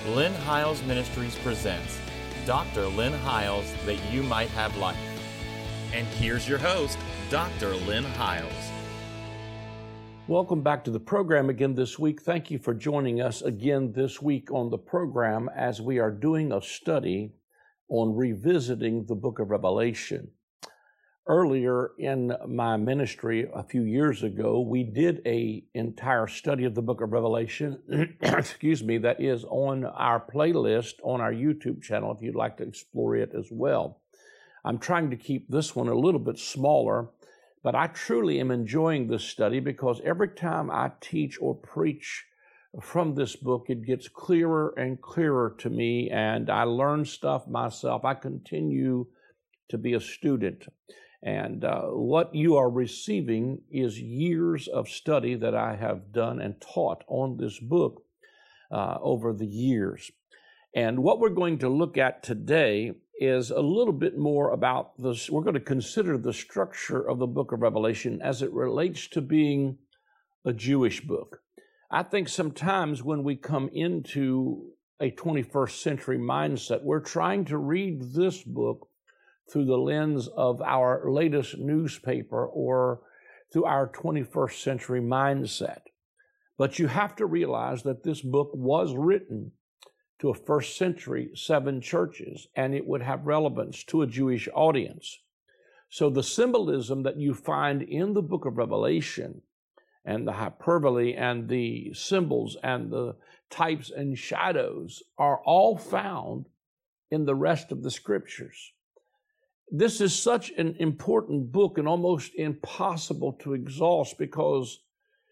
Lynn Hiles Ministries presents Dr. Lynn Hiles, that you might have life. And here's your host, Dr. Lynn Hiles. Welcome back to the program again this week. Thank you for joining us again this week on the program as we are doing a study on revisiting the book of Revelation. Earlier in my ministry a few years ago, we did an entire study of the book of Revelation, that is on our playlist on our YouTube channel if you'd like to explore it as well. I'm trying to keep this one a little bit smaller, but I truly am enjoying this study because every time I teach or preach from this book, it gets clearer and clearer to me, and I learn stuff myself. I continue to be a student. And what you are receiving is years of study that I have done and taught on this book over the years. And what we're going to look at today is a little bit more about this. We're going to consider the structure of the book of Revelation as it relates to being a Jewish book. I think sometimes when we come into a 21st century mindset, we're trying to read this book through the lens of our latest newspaper or through our 21st century mindset. But you have to realize that this book was written to a first century 7 churches, and it would have relevance to a Jewish audience. So the symbolism that you find in the book of Revelation and the hyperbole and the symbols and the types and shadows are all found in the rest of the scriptures. This is such an important book and almost impossible to exhaust because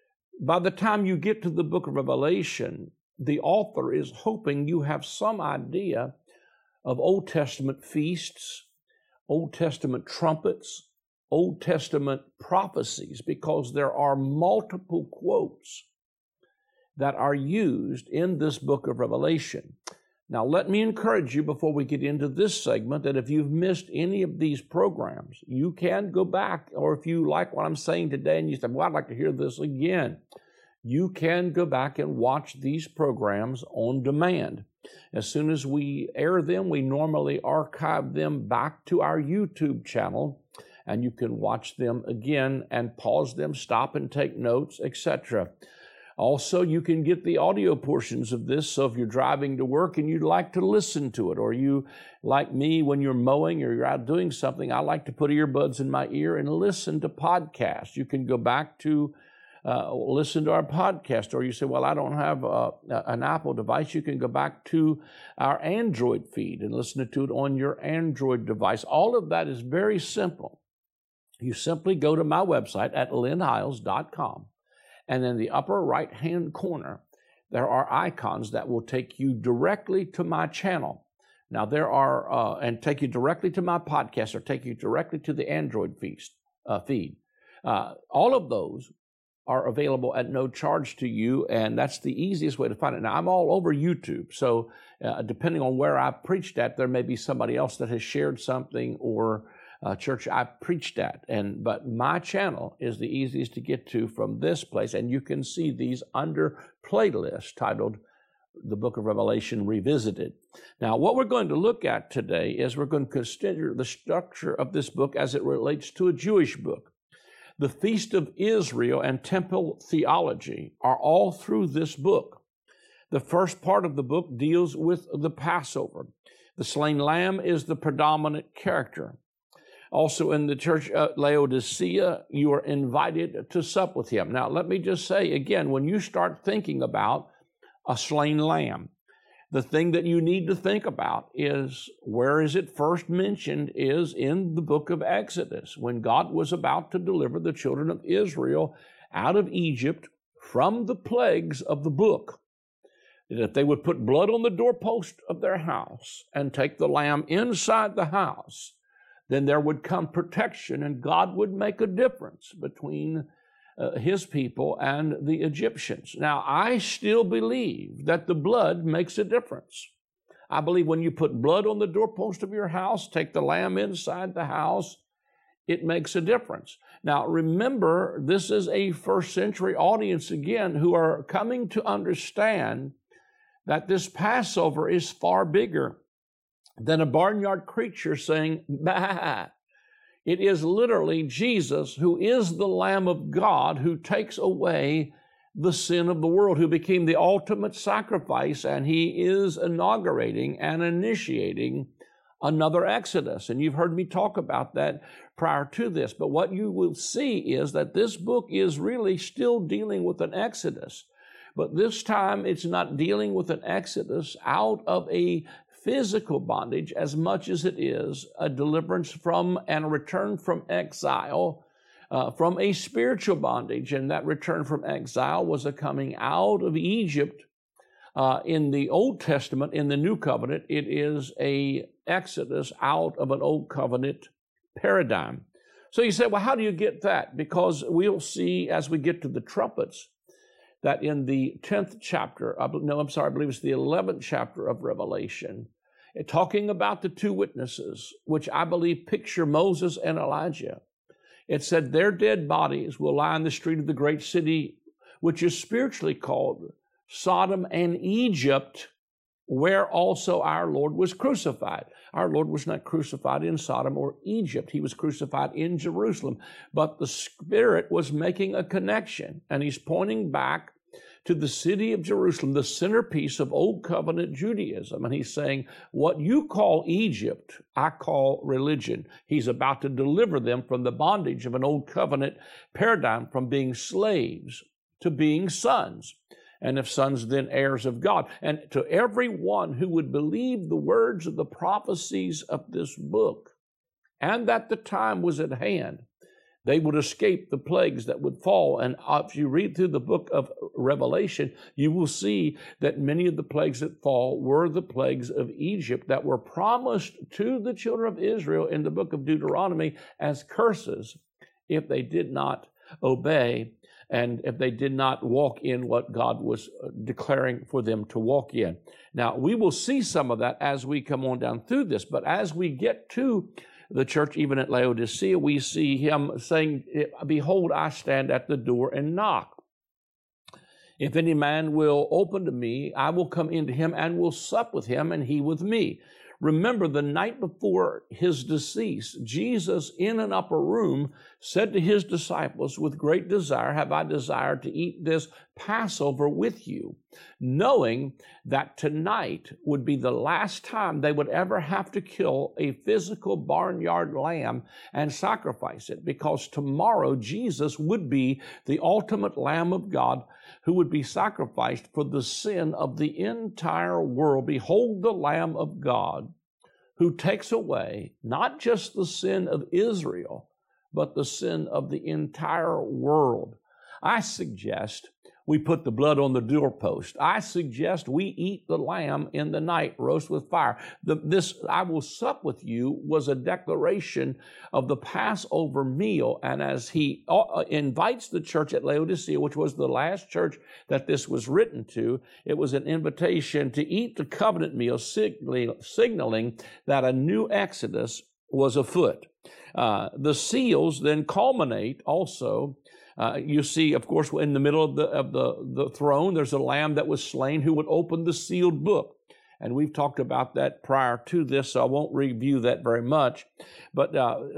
by the time you get to the book of Revelation, the author is hoping you have some idea of Old Testament feasts, Old Testament trumpets, Old Testament prophecies, because there are multiple quotes that are used in this book of Revelation. Now, let me encourage you before we get into this segment that if you've missed any of these programs, you can go back, or if you like what I'm saying today and you say, well, I'd like to hear this again, you can go back and watch these programs on demand. As soon as we air them, we normally archive them back to our YouTube channel, and you can watch them again and pause them, stop and take notes, etc. Also, you can get the audio portions of this, so if you're driving to work and you'd like to listen to it, or you, like me, when you're mowing or you're out doing something, I like to put earbuds in my ear and listen to podcasts. You can go back to listen to our podcast, or you say, well, I don't have an Apple device. You can go back to our Android feed and listen to it on your Android device. All of that is very simple. You simply go to my website at lynnhiles.com. And in the upper right-hand corner, there are icons that will take you directly to my channel. Now, there are, and take you directly to my podcast or take you directly to the Android feed. All of those are available at no charge to you, and that's the easiest way to find it. Now, I'm all over YouTube, so depending on where I preached at, there may be somebody else that has shared something or church I preached at, but my channel is the easiest to get to from this place, and you can see these under playlist titled The Book of Revelation Revisited. Now, what we're going to look at today is we're going to consider the structure of this book as it relates to a Jewish book. The Feast of Israel and temple theology are all through this book. The first part of the book deals with the Passover. The slain lamb is the predominant character. Also in the church at Laodicea, you are invited to sup with him. Now, let me just say again, when you start thinking about a slain lamb, the thing that you need to think about is where is it first mentioned is in the book of Exodus, when God was about to deliver the children of Israel out of Egypt from the plagues of the book. That they would put blood on the doorpost of their house and take the lamb inside the house. Then there would come protection, and God would make a difference between his people and the Egyptians. Now, I still believe that the blood makes a difference. I believe when you put blood on the doorpost of your house, take the lamb inside the house, it makes a difference. Now, remember, this is a first century audience again who are coming to understand that this Passover is far bigger than a barnyard creature saying, bah. It is literally Jesus, who is the Lamb of God, who takes away the sin of the world, who became the ultimate sacrifice, and he is inaugurating and initiating another Exodus. And you've heard me talk about that prior to this. But what you will see is that this book is really still dealing with an Exodus. But this time it's not dealing with an Exodus out of a physical bondage as much as it is a deliverance from and a return from exile, from a spiritual bondage. And that return from exile was a coming out of Egypt. In the Old Testament, in the New Covenant, it is a exodus out of an Old Covenant paradigm. So you say, well, how do you get that? Because we'll see as we get to the trumpets that in the 10th chapter, I believe it's the 11th chapter of Revelation, talking about the two witnesses, which I believe picture Moses and Elijah. It said their dead bodies will lie in the street of the great city, which is spiritually called Sodom and Egypt, where also our Lord was crucified. Our Lord was not crucified in Sodom or Egypt. He was crucified in Jerusalem. But the Spirit was making a connection, and he's pointing back to the city of Jerusalem, the centerpiece of Old Covenant Judaism. And he's saying, what you call Egypt, I call religion. He's about to deliver them from the bondage of an Old Covenant paradigm, from being slaves to being sons. And if sons, then heirs of God. And to everyone who would believe the words of the prophecies of this book, and that the time was at hand, they would escape the plagues that would fall. And if you read through the book of Revelation, you will see that many of the plagues that fall were the plagues of Egypt that were promised to the children of Israel in the book of Deuteronomy as curses if they did not obey and if they did not walk in what God was declaring for them to walk in. Now, we will see some of that as we come on down through this, but as we get to the church, even at Laodicea, we see him saying, behold, I stand at the door and knock. If any man will open to me, I will come into him and will sup with him and he with me. Remember, the night before his decease, Jesus in an upper room said to his disciples, with great desire have I desired to eat this Passover with you, knowing that tonight would be the last time they would ever have to kill a physical barnyard lamb and sacrifice it, because tomorrow Jesus would be the ultimate Lamb of God who would be sacrificed for the sin of the entire world. Behold the Lamb of God who takes away not just the sin of Israel, but the sin of the entire world. I suggest we put the blood on the doorpost. I suggest we eat the lamb in the night, roast with fire. This I will sup with you was a declaration of the Passover meal. And as he invites the church at Laodicea, which was the last church that this was written to, it was an invitation to eat the covenant meal, signaling that a new Exodus was afoot. The seals then culminate also. You see, of course, in the middle of the throne, there's a lamb that was slain who would open the sealed book. And we've talked about that prior to this, so I won't review that very much. But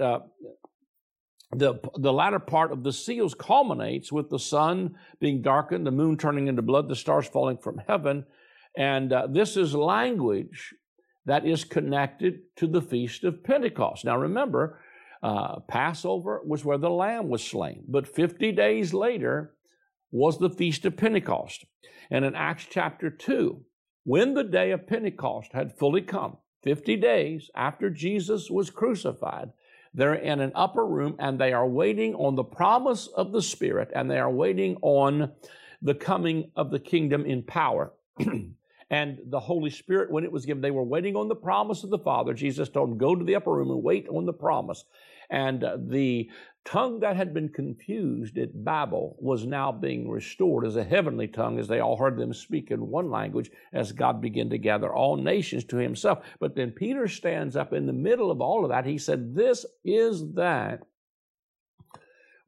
the latter part of the seals culminates with the sun being darkened, the moon turning into blood, the stars falling from heaven. And this is language that is connected to the Feast of Pentecost. Now remember, Passover was where the lamb was slain, but 50 days later was the Feast of Pentecost. And in Acts chapter 2, when the day of Pentecost had fully come, 50 days after Jesus was crucified, they're in an upper room and they are waiting on the promise of the Spirit, and they are waiting on the coming of the kingdom in power. And the Holy Spirit, when it was given, they were waiting on the promise of the Father. Jesus told them, go to the upper room and wait on the promise. And the tongue that had been confused at Babel was now being restored as a heavenly tongue, as they all heard them speak in one language as God began to gather all nations to himself. But then Peter stands up in the middle of all of that. He said, this is that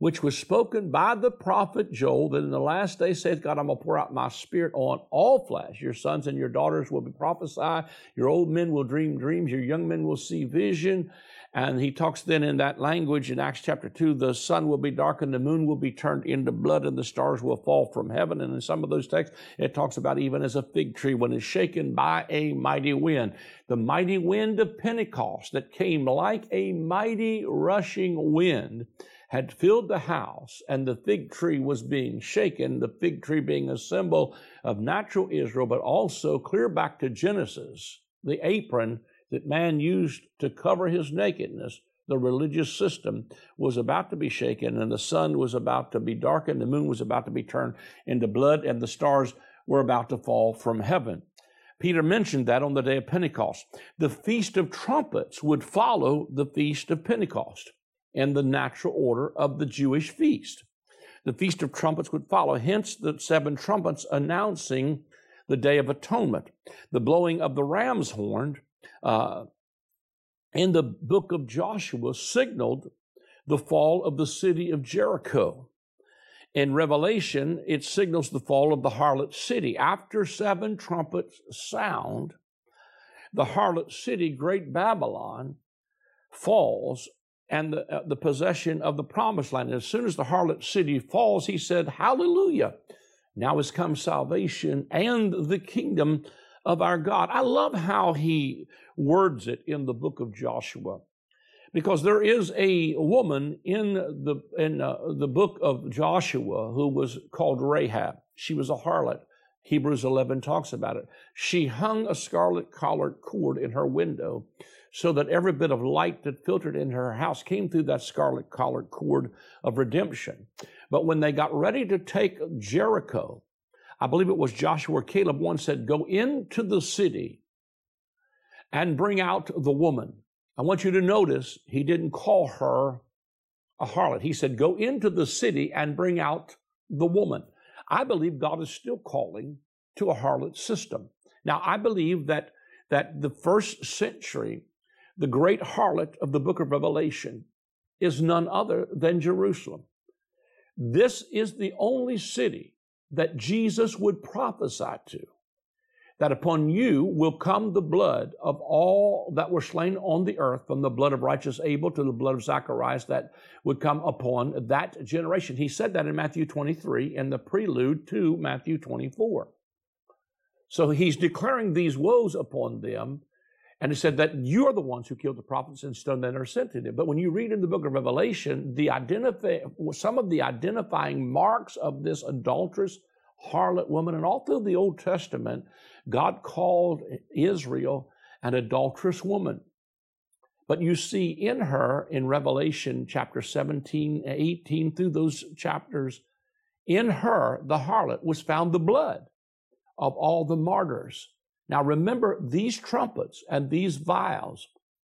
which was spoken by the prophet Joel, that in the last day saith God, I'm going to pour out my spirit on all flesh. Your sons and your daughters will be prophesy. Your old men will dream dreams. Your young men will see vision. And he talks then in that language in Acts chapter 2, the sun will be darkened, the moon will be turned into blood, and the stars will fall from heaven. And in some of those texts, it talks about even as a fig tree when it's shaken by a mighty wind. The mighty wind of Pentecost that came like a mighty rushing wind had filled the house, and the fig tree was being shaken, the fig tree being a symbol of natural Israel, but also clear back to Genesis, the apron that man used to cover his nakedness. The religious system was about to be shaken, and the sun was about to be darkened, the moon was about to be turned into blood, and the stars were about to fall from heaven. Peter mentioned that on the day of Pentecost. The Feast of Trumpets would follow the Feast of Pentecost in the natural order of the Jewish feast. The Feast of Trumpets would follow, hence the 7 trumpets announcing the Day of Atonement. The blowing of the ram's horn in the book of Joshua signaled the fall of the city of Jericho. In Revelation, it signals the fall of the harlot city. After 7 trumpets sound, the harlot city, Great Babylon, falls, and the possession of the promised land. And as soon as the harlot city falls, he said, hallelujah. Now has come salvation and the kingdom of our God. I love how he words it in the book of Joshua, because there is a woman in the book of Joshua who was called Rahab. She was a harlot. Hebrews 11 talks about it. She hung a scarlet-colored cord in her window so that every bit of light that filtered in her house came through that scarlet-colored cord of redemption. But when they got ready to take Jericho, I believe it was Joshua or Caleb, one said, go into the city and bring out the woman. I want you to notice he didn't call her a harlot. He said, go into the city and bring out the woman. I believe God is still calling to a harlot system. Now, I believe that the first century, the great harlot of the book of Revelation is none other than Jerusalem. This is the only city that Jesus would prophesy to, that upon you will come the blood of all that were slain on the earth, from the blood of righteous Abel to the blood of Zacharias, that would come upon that generation. He said that in Matthew 23 in the prelude to Matthew 24. So he's declaring these woes upon them, and he said that you are the ones who killed the prophets and stoned them that are sent to them. But when you read in the book of Revelation, some of the identifying marks of this adulterous harlot woman, and all through the Old Testament, God called Israel an adulterous woman. But you see in her, in Revelation chapter 17, 18, through those chapters, in her, the harlot, was found the blood of all the martyrs. Now remember, these trumpets and these vials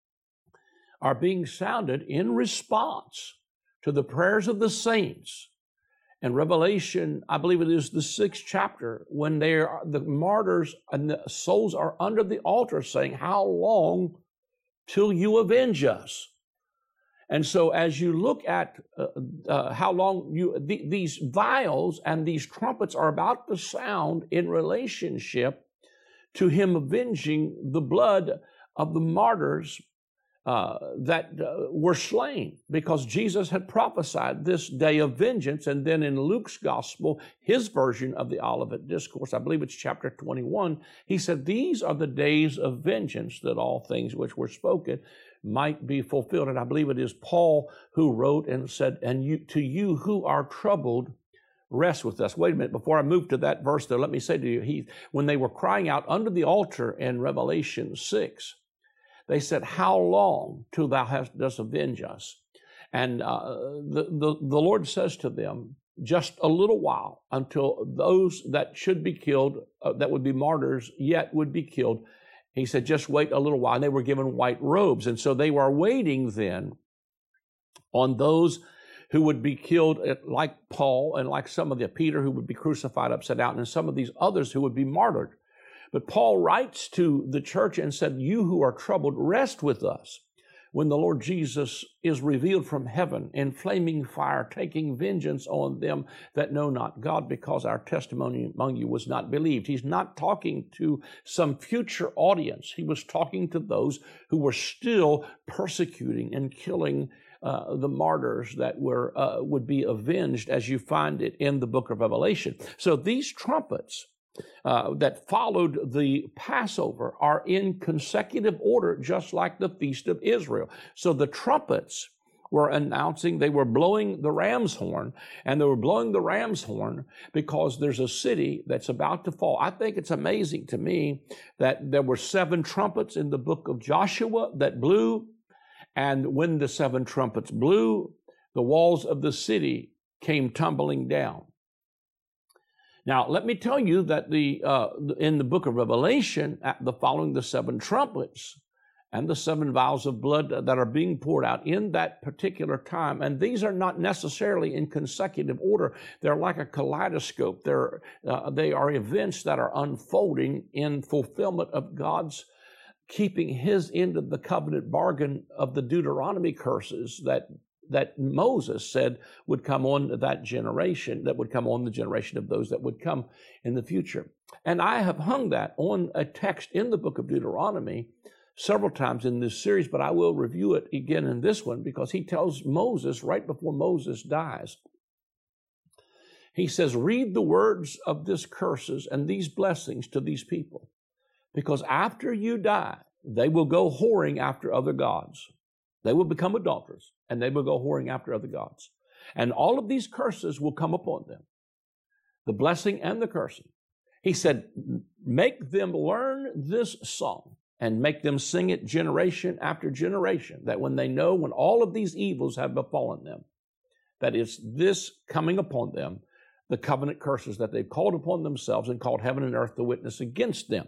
are being sounded in response to the prayers of the saints. In Revelation, I believe it is the 6th chapter, when the martyrs and the souls are under the altar saying, how long till you avenge us? And so as you look at how long these vials and these trumpets are about to sound in relationship to him avenging the blood of the martyrs that were slain, because Jesus had prophesied this day of vengeance. And then in Luke's gospel, his version of the Olivet Discourse, I believe it's chapter 21, he said, these are the days of vengeance, that all things which were spoken might be fulfilled. And I believe it is Paul who wrote and said, and to you who are troubled, rest with us. Wait a minute, before I move to that verse though, let me say to you, when they were crying out under the altar in Revelation 6, they said, how long till thou dost avenge us? And the Lord says to them, just a little while, until those that should be killed, that would be martyrs, yet would be killed. He said, just wait a little while. And they were given white robes. And so they were waiting then on those who would be killed, like Paul and like some of the Peter, who would be crucified upside down, and some of these others who would be martyred. But Paul writes to the church and said, you who are troubled, rest with us. when the Lord Jesus is revealed from heaven in flaming fire, taking vengeance on them that know not God, because our testimony among you was not believed. He's not talking to some future audience. He was talking to those who were still persecuting and killing the martyrs that would be avenged, as you find it in the book of Revelation. So these trumpets that followed the Passover are in consecutive order, just like the Feast of Israel. So the trumpets were announcing, they were blowing the ram's horn, and they were blowing the ram's horn because there's a city that's about to fall. I think it's amazing to me that there were 7 trumpets in the book of Joshua that blew, and when the 7 trumpets blew, the walls of the city came tumbling down. Now, let me tell you that in the book of Revelation, following the 7 trumpets and the 7 vials of blood that are being poured out in that particular time, and these are not necessarily in consecutive order. They're like a kaleidoscope. They are events that are unfolding in fulfillment of God's keeping his end of the covenant bargain of the Deuteronomy curses that Moses said would come on that generation, that would come on the generation of those that would come in the future. And I have hung that on a text in the book of Deuteronomy several times in this series, but I will review it again in this one, because he tells Moses right before Moses dies, he says, read the words of these curses and these blessings to these people, because after you die, they will go whoring after other gods. They will become adulterers, and they will go whoring after other gods. And all of these curses will come upon them, the blessing and the cursing. He said, make them learn this song and make them sing it generation after generation, that when they know when all of these evils have befallen them, that it's this coming upon them, the covenant curses that they've called upon themselves and called heaven and earth to witness against them.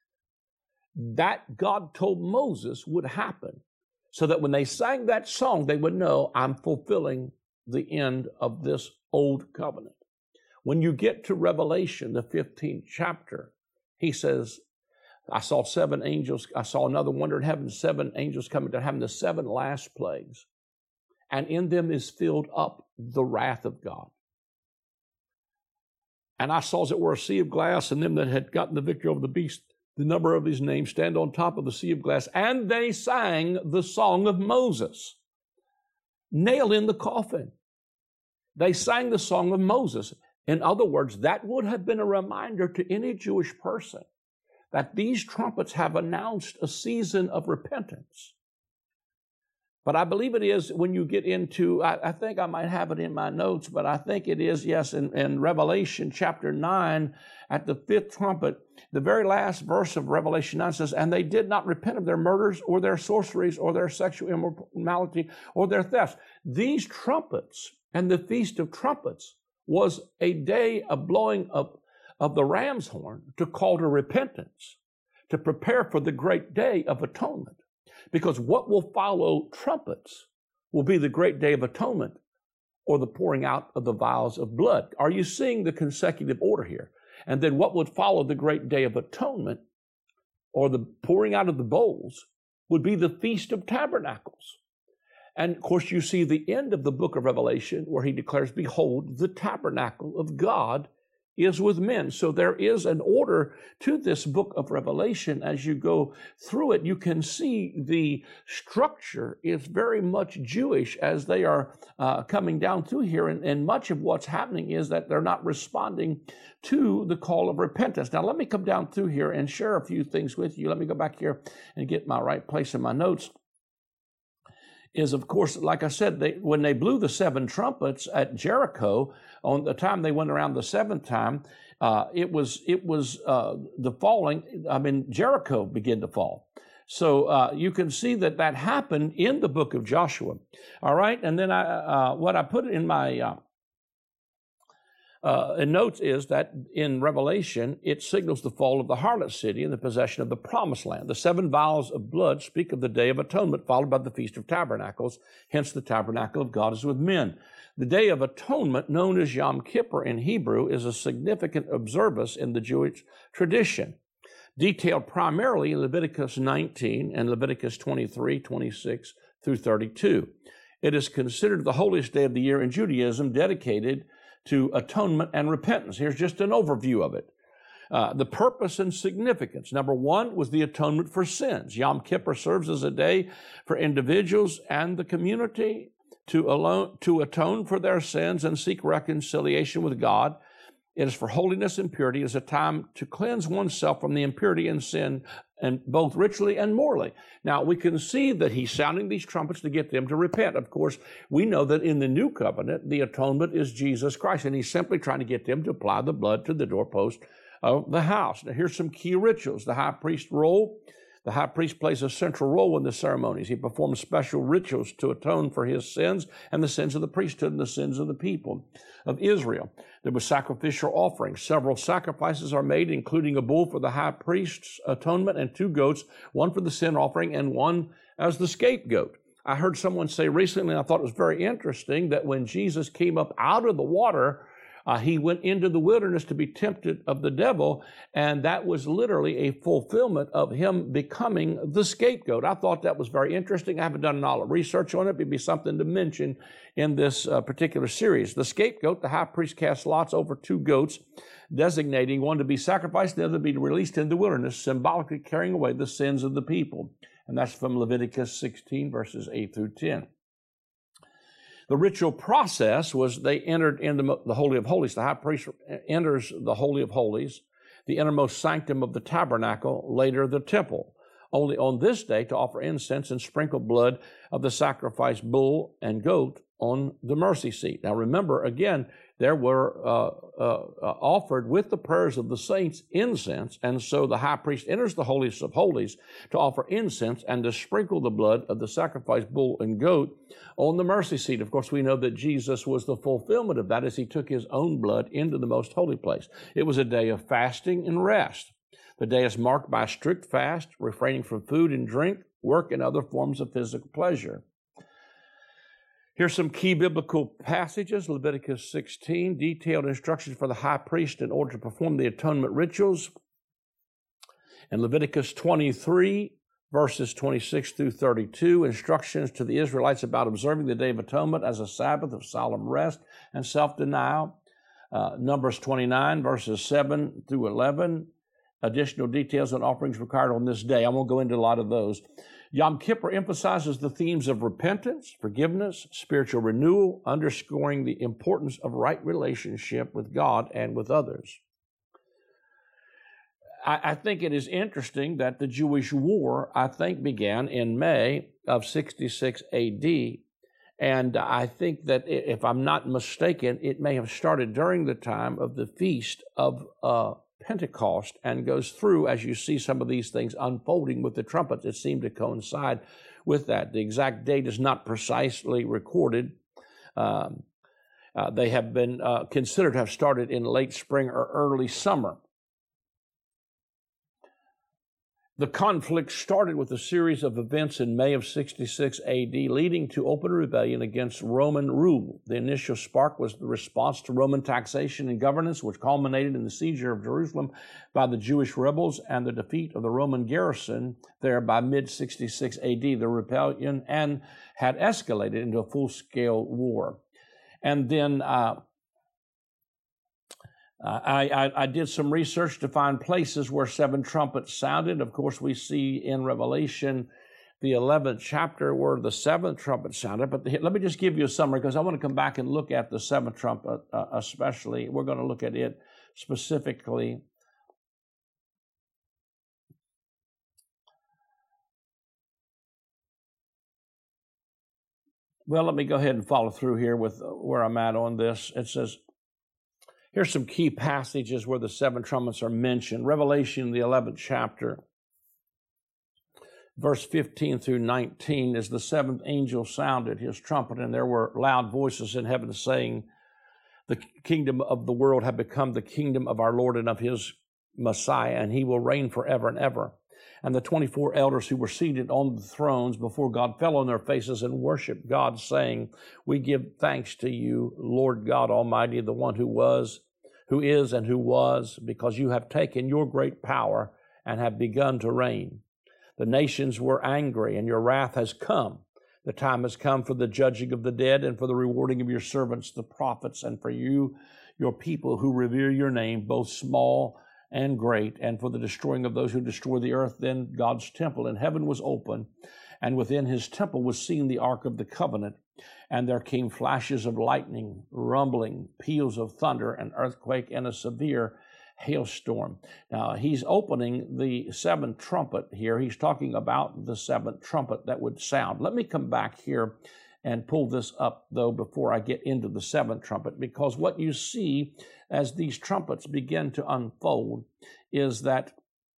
That God told Moses would happen, so that when they sang that song, they would know, I'm fulfilling the end of this old covenant. When you get to Revelation, the 15th chapter, he says, I saw 7 angels. I saw another wonder in heaven, 7 angels coming down, having the 7 last plagues. And in them is filled up the wrath of God. And I saw, as it were, a sea of glass, and them that had gotten the victory over the beast, the number of his name, stand on top of the sea of glass, and they sang the song of Moses, nailed in the coffin. They sang the song of Moses. In other words, that would have been a reminder to any Jewish person that these trumpets have announced a season of repentance. But I believe it is when you get into, I think I might have it in my notes, but I think it is, yes, in Revelation chapter 9, at the 5th trumpet, the very last verse of Revelation 9 says, and they did not repent of their murders or their sorceries or their sexual immorality or their thefts. These trumpets and the Feast of Trumpets was a day of blowing of the ram's horn to call to repentance, to prepare for the great day of atonement. Because what will follow trumpets will be the great day of atonement, or the pouring out of the vials of blood. Are you seeing the consecutive order here? And then what would follow the great day of atonement, or the pouring out of the bowls, would be the Feast of Tabernacles. And of course, you see the end of the book of Revelation where he declares, behold, the tabernacle of God is with men. So there is an order to this book of Revelation. As you go through it, you can see the structure is very much Jewish as they are coming down through here. And much of what's happening is that they're not responding to the call of repentance. Now, let me come down through here and share a few things with you. Let me go back here and get my right place in my notes. Is, of course, like I said, when they blew the 7 trumpets at Jericho, on the time they went around the 7th time, it was the falling. Jericho began to fall. So you can see that happened in the book of Joshua. All right, and then what I put in my notes is that in Revelation, it signals the fall of the harlot city and the possession of the promised land. The 7 vials of blood speak of the Day of Atonement, followed by the Feast of Tabernacles. Hence, the tabernacle of God is with men. The Day of Atonement, known as Yom Kippur in Hebrew, is a significant observance in the Jewish tradition, detailed primarily in Leviticus 19 and Leviticus 23, 26, through 32. It is considered the holiest day of the year in Judaism, dedicated to atonement and repentance. Here's just an overview of it. The purpose and significance. Number one was the atonement for sins. Yom Kippur serves as a day for individuals and the community to atone for their sins and seek reconciliation with God. It is for holiness and purity. It is a time to cleanse oneself from the impurity and sin, and both ritually and morally. Now, we can see that he's sounding these trumpets to get them to repent. Of course, we know that in the new covenant, the atonement is Jesus Christ, and he's simply trying to get them to apply the blood to the doorpost of the house. Now, here's some key rituals. The high priest role. The high priest plays a central role in the ceremonies. He performs special rituals to atone for his sins and the sins of the priesthood and the sins of the people of Israel. There was sacrificial offerings. Several sacrifices are made, including a bull for the high priest's atonement and 2 goats, one for the sin offering and one as the scapegoat. I heard someone say recently, and I thought it was very interesting, that when Jesus came up out of the water, he went into the wilderness to be tempted of the devil, and that was literally a fulfillment of him becoming the scapegoat. I thought that was very interesting. I haven't done a lot of research on it, but it'd be something to mention in this particular series. The scapegoat, the high priest cast lots over 2 goats, designating one to be sacrificed, the other to be released in the wilderness, symbolically carrying away the sins of the people. And that's from Leviticus 16, verses 8 through 10. The ritual process was they entered into the Holy of Holies. The high priest enters the Holy of Holies, the innermost sanctum of the tabernacle, later the temple, only on this day to offer incense and sprinkle blood of the sacrificed bull and goat on the mercy seat. Now remember, again, there were offered with the prayers of the saints incense, and so the high priest enters the holiest of holies to offer incense and to sprinkle the blood of the sacrificed bull and goat on the mercy seat. Of course, we know that Jesus was the fulfillment of that as he took his own blood into the most holy place. It was a day of fasting and rest. The day is marked by a strict fast, refraining from food and drink, work, and other forms of physical pleasure. Here's some key biblical passages. Leviticus 16, detailed instructions for the high priest in order to perform the atonement rituals. And Leviticus 23, verses 26 through 32, instructions to the Israelites about observing the Day of Atonement as a Sabbath of solemn rest and self-denial. Numbers 29, verses 7 through 11, additional details on offerings required on this day. I won't go into a lot of those. Yom Kippur emphasizes the themes of repentance, forgiveness, spiritual renewal, underscoring the importance of right relationship with God and with others. I think it is interesting that the Jewish war, I think, began in May of 66 AD. And I think that, if I'm not mistaken, it may have started during the time of the Feast of Pentecost and goes through, as you see some of these things unfolding with the trumpets. It seemed to coincide with that. The exact date is not precisely recorded. They have been considered to have started in late spring or early summer. The conflict started with a series of events in May of 66 AD, leading to open rebellion against Roman rule. The initial spark was the response to Roman taxation and governance, which culminated in the seizure of Jerusalem by the Jewish rebels and the defeat of the Roman garrison there by mid-66 AD. The rebellion had escalated into a full-scale war. And then I did some research to find places where 7 trumpets sounded. Of course, we see in Revelation, the 11th chapter, where the 7th trumpet sounded. But let me just give you a summary, because I want to come back and look at the 7th trumpet especially. We're going to look at it specifically. Well, let me go ahead and follow through here with where I'm at on this. It says, here's some key passages where the 7 trumpets are mentioned. Revelation, the 11th chapter, verse 15 through 19, as the 7th angel sounded his trumpet, and there were loud voices in heaven saying, the kingdom of the world had become the kingdom of our Lord and of his Messiah, and he will reign forever and ever. And the 24 elders who were seated on the thrones before God fell on their faces and worshiped God, saying, we give thanks to you, Lord God Almighty, the one who was, who is, and who was, because you have taken your great power and have begun to reign. The nations were angry, and your wrath has come. The time has come for the judging of the dead and for the rewarding of your servants, the prophets, and for you, your people who revere your name, both small and great, and for the destroying of those who destroy the earth. Then God's temple in heaven was open, and within his temple was seen the ark of the covenant. And there came flashes of lightning, rumbling, peals of thunder, an earthquake, and a severe hailstorm. Now, he's opening the seventh trumpet here. He's talking about the seventh trumpet that would sound. Let me come back here and pull this up, though, before I get into the seventh trumpet, because what you see as these trumpets begin to unfold is that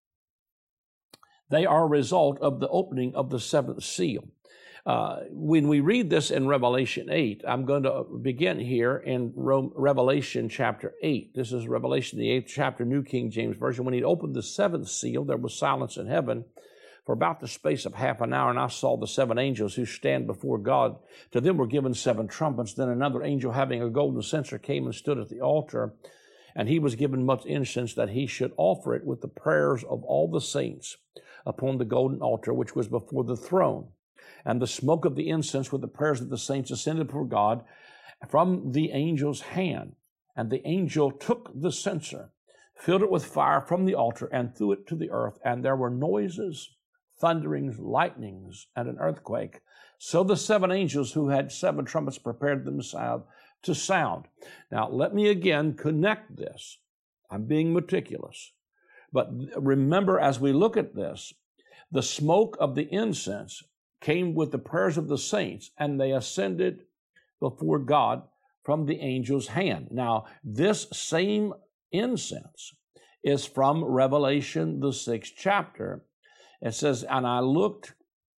they are a result of the opening of the seventh seal. When we read this in Revelation 8, I'm going to begin here in Revelation chapter 8. This is Revelation, the 8th chapter, New King James Version. When he opened the seventh seal, there was silence in heaven for about the space of half an hour, and I saw the seven angels who stand before God. To them were given seven trumpets. Then another angel having a golden censer came and stood at the altar, and he was given much incense that he should offer it with the prayers of all the saints upon the golden altar which was before the throne. And the smoke of the incense with the prayers of the saints ascended before God from the angel's hand. And the angel took the censer, filled it with fire from the altar, and threw it to the earth. And there were noises, thunderings, lightnings, and an earthquake. So the seven angels who had seven trumpets prepared themselves to sound. Now, let me again connect this. I'm being meticulous. But remember, as we look at this, the smoke of the incense came with the prayers of the saints, and they ascended before God from the angel's hand. Now, this same incense is from Revelation, the 6th chapter. It says, and I looked,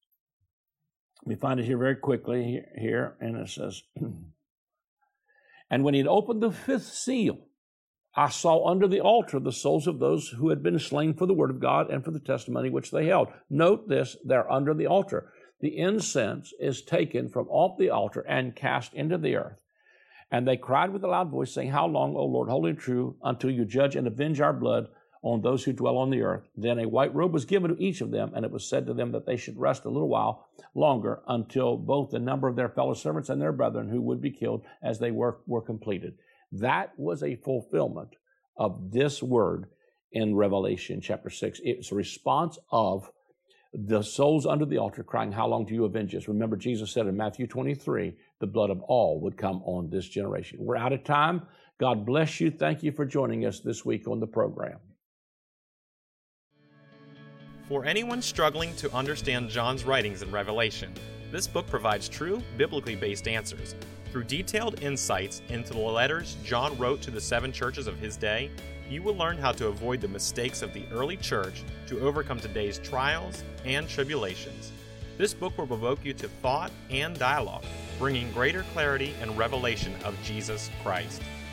let me find it here very quickly here, and it says, and when he had opened the fifth seal, I saw under the altar the souls of those who had been slain for the word of God and for the testimony which they held. Note this, they're under the altar. The incense is taken from off the altar and cast into the earth. And they cried with a loud voice, saying, how long, O Lord, holy and true, until you judge and avenge our blood on those who dwell on the earth? Then a white robe was given to each of them, and it was said to them that they should rest a little while longer until both the number of their fellow servants and their brethren who would be killed as they were completed. That was a fulfillment of this word in Revelation chapter 6. It's a response of the souls under the altar crying, how long do you avenge us? Remember, Jesus said in Matthew 23, the blood of all would come on this generation. We're out of time. God bless you. Thank you for joining us this week on the program. For anyone struggling to understand John's writings in Revelation, this book provides true, biblically based answers. Through detailed insights into the letters John wrote to the seven churches of his day, you will learn how to avoid the mistakes of the early church to overcome today's trials and tribulations. This book will provoke you to thought and dialogue, bringing greater clarity and revelation of Jesus Christ.